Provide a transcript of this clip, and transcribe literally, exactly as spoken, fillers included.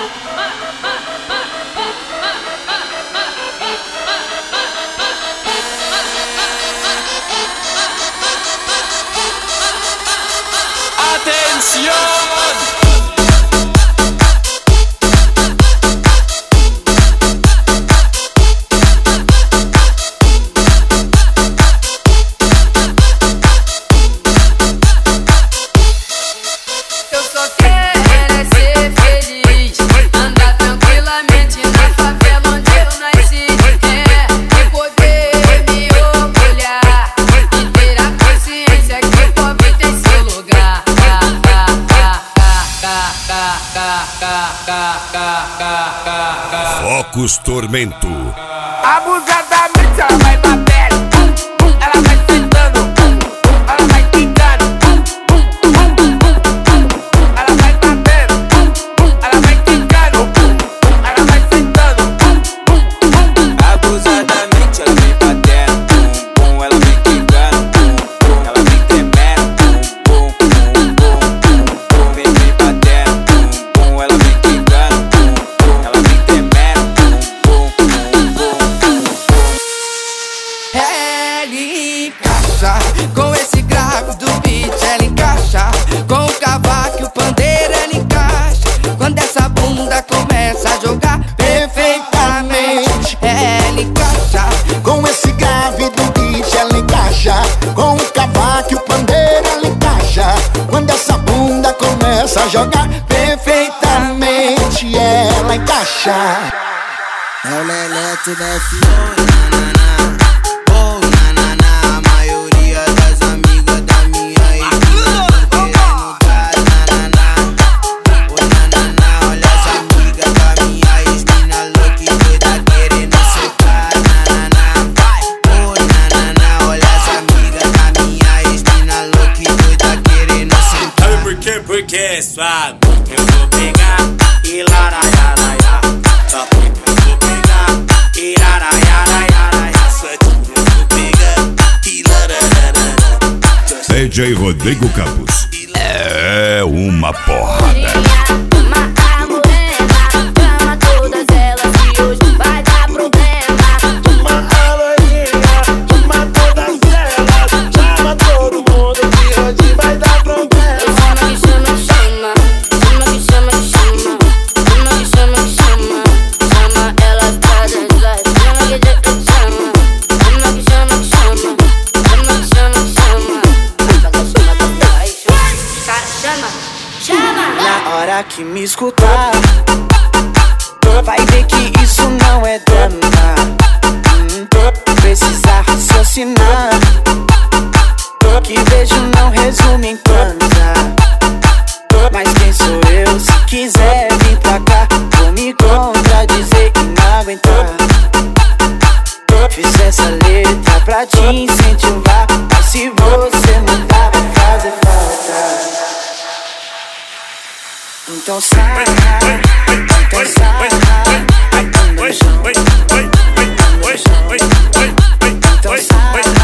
Focus Tormento. Abusadamente ela vai batendo, ela vai sentando, ela vai quicando, ela vai batendo, ela vai quicando, ela vai sentando. Abusadamente ela vem batendo, bum, bum, ela vem quicando, bum, ela vem tremendo, bum, bum, bum, bum, vem vem batendo, bum, bum, ela vem quicando, bum, ela vem tremendo. Ela encaixa com esse grave do beat, ela encaixa com o cavaco e o pandeiro, ela encaixa quando essa bunda começa a jogar perfeitamente. Ela encaixa com esse grave do beat, ela encaixa com o cavaco e o pandeiro, ela encaixa quando essa bunda começa a jogar perfeitamente. Ela encaixa. É o Leleto da F um, nanana. Oh, nanana. A maioria das amigas da minha esquina querendo dar, nanana. Oh, nanana. Olha as amigas da minha esquina louca e doida querendo secar, nanana. Oh, nanana. Olha as amigas da minha esquina louca e doida querendo secar. Sabe por quê? Porque é suave. Eu vou pegar e laraiaraia. Tá porque eu vou pegar e laraiaraia. Sudinha eu vou pegar e laraiaraia. D J Rodrigo Campos. É uma porrada. Uma morena, chama todas elas que hoje vai dar problema. Uma alorinha, chama todas elas, chama todo mundo que hoje vai dar problema. Chama que chama que chama, chama que chama que chama, chama que chama que chama, chama elas pra dançar, chama que chama, chama que chama que chama, chama que chama que chama, chama que chama, cara chama, chama. Na hora que me escutar, vai ver que isso não é drama. Hum, precisa raciocinar, que beijo não resume em transa. Mas quem sou eu? Se quiser vir pra cá, vou me contradizer e não aguentar. Fiz essa letra pra te incentivar, mas se você mudar vai fazer falta. Então sai, então sai, anda no chão, anda no chão, então sai.